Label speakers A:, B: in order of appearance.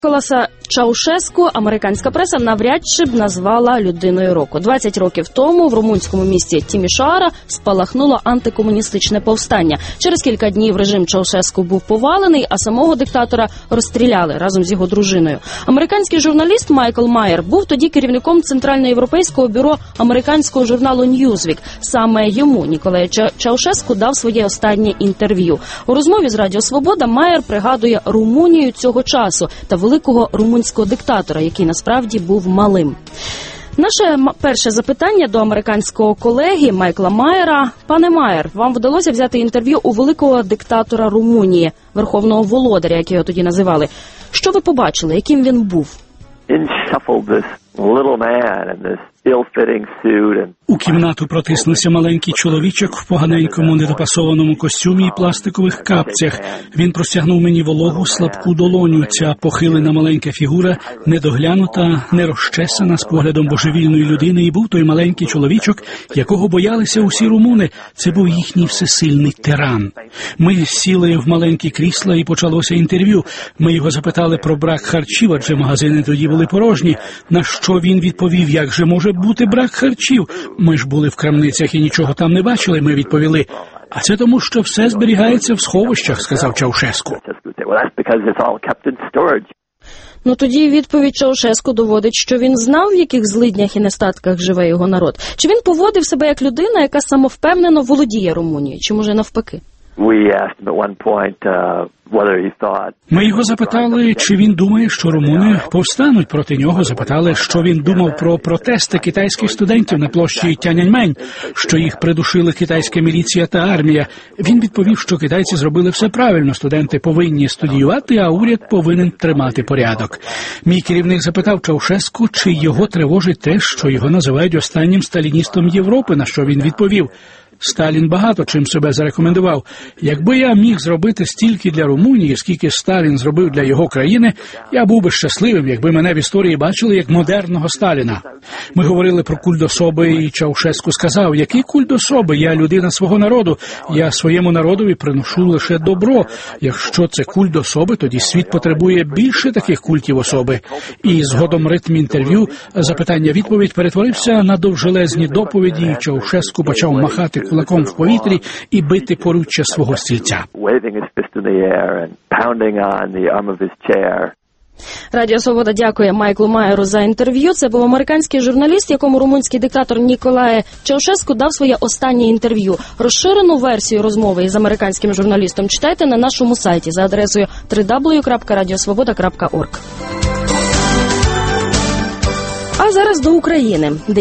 A: Ніколаса Чаушеску американська преса навряд чи б назвала людиною року. 20 років тому в румунському місті Тімішоара спалахнуло антикомуністичне повстання. Через кілька днів режим Чаушеску був повалений, а самого диктатора розстріляли разом з його дружиною. Американський журналіст Майкл Майер був тоді керівником Центральноєвропейського бюро американського журналу Newsweek. Саме йому Ніколай Чаушеску дав своє останнє інтерв'ю. У розмові з Радіо Свобода Майер пригадує Румунію цього часу та великого румунського диктатора, який насправді був малим. Наше перше запитання до американського колеги Майкла Майера. Пане Майер, вам вдалося взяти інтерв'ю у великого диктатора Румунії, верховного володаря, як його тоді називали. Що ви побачили? Яким він був?
B: У кімнату протиснувся маленький чоловічок в поганенькому недопасованому костюмі і пластикових капцях. Він простягнув мені вологу, слабку долоню. Ця похилена маленька фігура, недоглянута, нерозчесана, з поглядом божевільної людини. І був той маленький чоловічок, якого боялися усі румуни. Це був їхній всесильний тиран. Ми сіли в маленькі крісла і почалося інтерв'ю. Ми його запитали про брак харчів, адже магазини тоді були порожні. На що він відповів, як же може бути брак харчів? Ми ж були в крамницях і нічого там не бачили, ми відповіли. А це тому, що все зберігається в сховищах, сказав Чаушеску.
A: Ну тоді відповідь Чаушеску доводить, що він знав, в яких злиднях і нестатках живе його народ. Чи він поводив себе як людина, яка самовпевнено володіє Румунією? Чи може навпаки?
B: Ми його запитали, чи він думає, що румуни повстануть проти нього. Запитали, що він думав про протести китайських студентів на площі Тяньаньмень, що їх придушили китайська міліція та армія. Він відповів, що китайці зробили все правильно. Студенти повинні студіювати, а уряд повинен тримати порядок. Мій керівник запитав Чаушеску, чи його тривожить те, що його називають останнім сталіністом Європи, на що він відповів: Сталін багато чим себе зарекомендував. Якби я міг зробити стільки для Румунії, скільки Сталін зробив для його країни, я був би щасливим, якби мене в історії бачили як модерного Сталіна. Ми говорили про культ особи, і Чаушеску сказав: який культ особи? Я людина свого народу. Я своєму народові приношу лише добро. Якщо це культ особи, тоді світ потребує більше таких культів особи. І згодом ритм інтерв'ю, запитання-відповідь перетворився на довжелезні доповіді, і Чаушеску почав махати кулаком в повітрі і бити поруччя свого стільця.
A: Радіо Свобода дякує Майклу Майеру за інтерв'ю. Це був американський журналіст, якому румунський диктатор Ніколай Чаушеску дав своє останнє інтерв'ю. Розширену версію розмови із американським журналістом читайте на нашому сайті за адресою www.radiosvoboda.org. А зараз до України.